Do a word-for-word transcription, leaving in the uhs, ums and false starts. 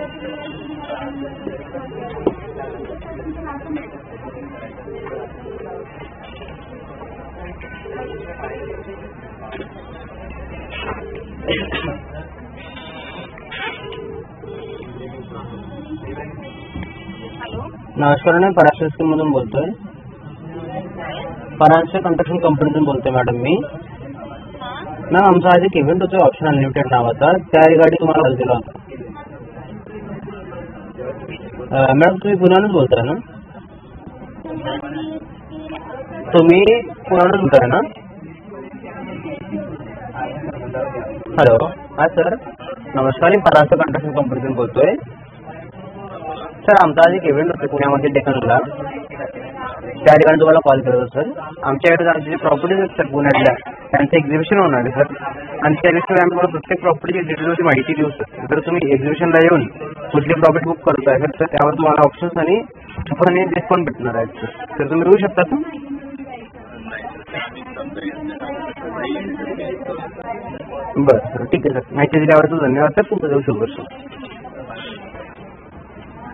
नमस्कार, मी पराशर स्कीममधून बोलतोय. पराशर कन्स्ट्रक्शन कंपनीतून बोलतोय मॅडम मी. मॅम, आमचा आज एक इव्हेंट होतो ऑप्शन अनलिमिटेड नावाचा, त्या रिगार्डिंग तुम्हाला कॉल केला होता. मॅडम, तुम्ही पुण्याहूनच बोलताय ना? तुम्ही पुण्याहूनच बोलताय ना? हॅलो. हा सर, नमस्कार, मी पराशर कन्स्ट्रक्शन कंपनीतून बोलतोय. सर, आमचा आज एक इव्हेंट होतो पुण्यामध्ये डेक्कनला, त्या ठिकाणी तुम्हाला कॉल केला होता. सर, आमच्याकडे आमच्या जे प्रॉपर्टीज आहेत सर पुण्यातल्या, त्यांचं एक्झिबिशन होणार आहे सर. आणि त्या दिवशी आम्ही तुम्हाला प्रत्येक प्रॉपर्टीची डिटेलची माहिती देऊ सर. जर तुम्ही एक्झिबिशनला येऊन कुठली प्रॉपर्टी बुक करताय सर, तर त्यावर तुम्हाला ऑप्शन्स आणि ऑफर आणि डिस्काउंट भेटणार आहेत सर. तर तुम्ही येऊ शकता सर. बरं सर, ठीक आहे सर. माहिती दिल्याबद्दल धन्यवाद सर. तुमचं जाऊ शुभ सर.